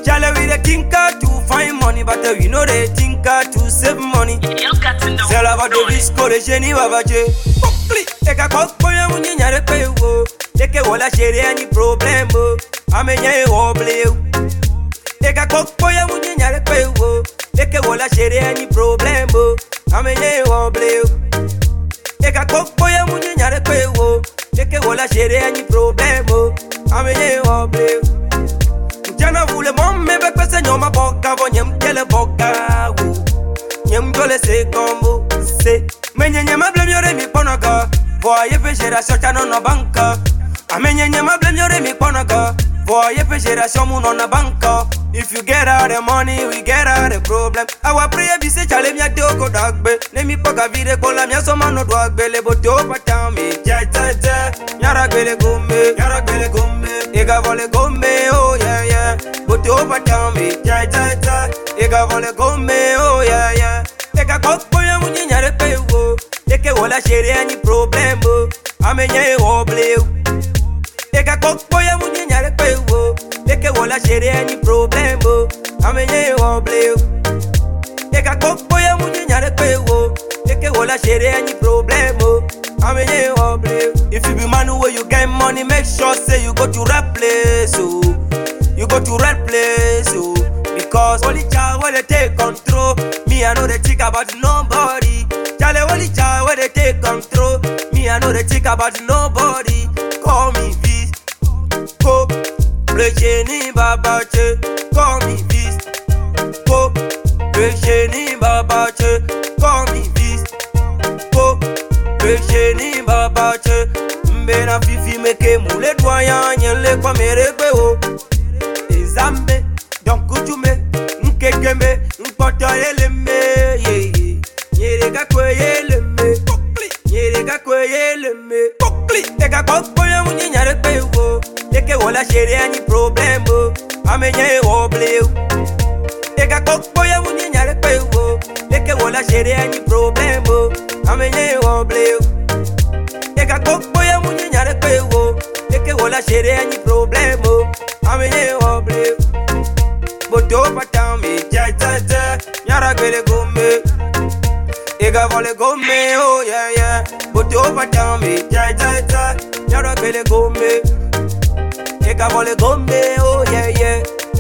Charlie, we the tinker to find money, but we know the tinker to save money. Sell about the disco, the genie babaje. Take a cock for your money, you're a pay. Take a walla share any problem. I'm a yay wobble. Take a cock for your money, you're a pay. Take a walla share any problem. I'm a yay wobble. Take a cock for your money, you're a pay. Take a walla share any problem. I'm a yay wobble. Jana vule mom mebe kwese nyoma boka vo nyem tele boka wu nyem dole se kombo se menye nyema blem yore mi ponoga voye pejera shota no banka amenye nyema blem yore mi ponoga voye pejera shomu no banka. If you get out the money, we get out the problem. Our prayer be say chale mia doko dagbe ne mi poka vire kola mia soma no dagbe le boto patami ja ja ja nyara gbele gombe ega vole gombe oh yeah yeah boto patami ja ja ja ega vole gombe oh yeah yeah ega kokpo ya munyi nyare pewo eke wala shere any problem amenye woble ega kokpo ya munyi nyare pewo eke wala shere any problem amenye woble ega kokpo ya munyi nyare pewo eke wala shere any problem amenye woble. If you be man where you get money, make sure say you go to right place, oh. You go to right place, oh. Because only child where they take control. Me I know they think about nobody. Charlie only child where they take control. Me I know they think about nobody. Call me Viz, go le génie babache. Call me Viz, go le génie babache. Call me Viz, go le génie babache. Mbena fifi meke moule doyan nyele kwa merekwe o. Ezambe donc kujume nkekeme nkota eleme ye nyereka kweyeleme nyereka kweyeleme teka kokpoya munye nyare pewo teke wala shere any problem amenye woble teka kokpoya munye nyare pewo teke wala shere any problem amenye woble teka kokpoya munye nyare pewo teke wala shere any problem amenye woble boto patami ja ja ja nyara gbele gombe ega vole gombe oh yeah yeah boto patami ja ja ja nyara gbele gombe ega vole gombe oh yeah yeah.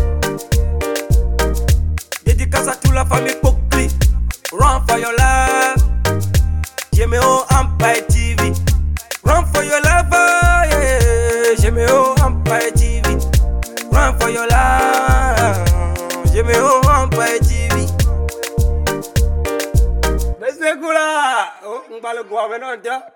Dédicace à toute la famille Pokli, run for your life. Jemeo Empire TV, run for your life, oh yeah. Jemeo Empire TV, run for your life. Jemeo Empire TV. Bese kula, oh, mbalo kwa venonja.